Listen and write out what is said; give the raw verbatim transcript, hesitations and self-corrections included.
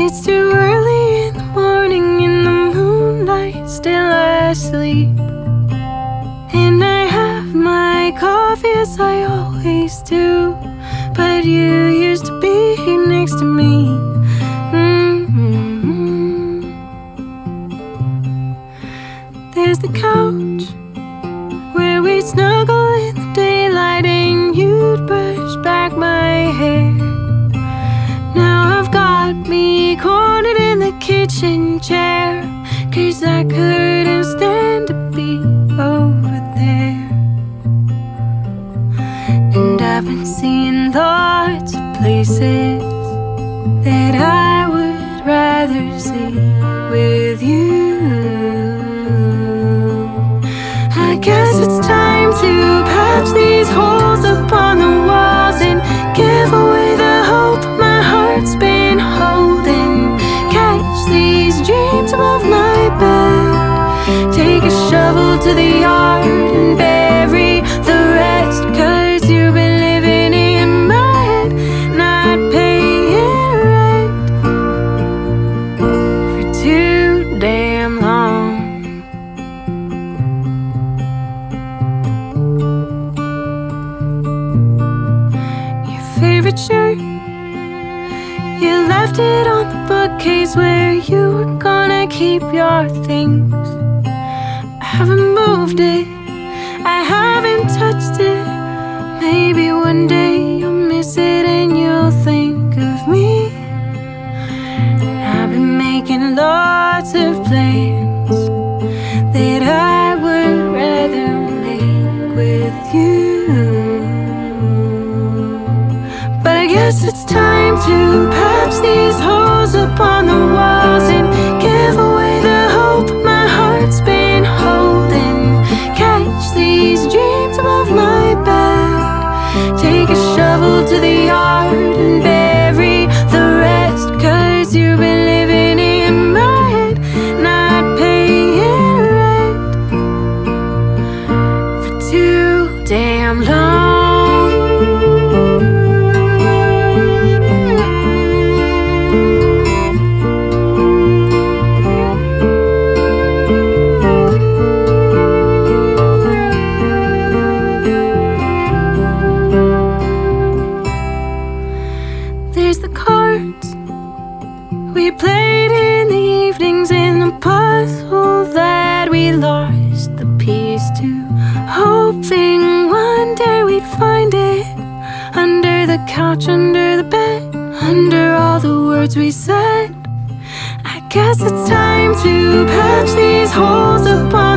It's too early in the morning, in the moonlight, still asleep. And I have my coffee as I always do, but you used to be here next to me. Mm-hmm. There's the couch where we snuggle in the daylight, and you'd brush back my hair. Now I've got me cornered in the kitchen chair, 'cause I couldn't stand to be over there. And I've been seeing lots of places that I would rather see with you. I guess it's time to patch these holes upon the walls and give away the hope my heart's been holding. Catch these dreams above my bed, take a shovel to the yard and bury the rest. 'Cause you've been living in my head, not paying rent for too damn long. Your favorite shirt, you left it on the bookcase where you were gonna keep your things. I haven't moved it, I haven't touched it. Maybe one day you'll miss it and you'll think of me. I've been making lots of plans that I would rather make with you. But I guess it's time to patch these holes upon the walls and give away the hope my heart's been holding. Catch these dreams above my bed, take a shovel to the yard and bury the rest. 'Cause you've been living in my head, not paying rent for too damn long. There's the cards we played in the evenings, in the puzzle that we lost the piece to, hoping one day we'd find it under the couch, under the bed, under all the words we said. I guess it's time to patch these holes upon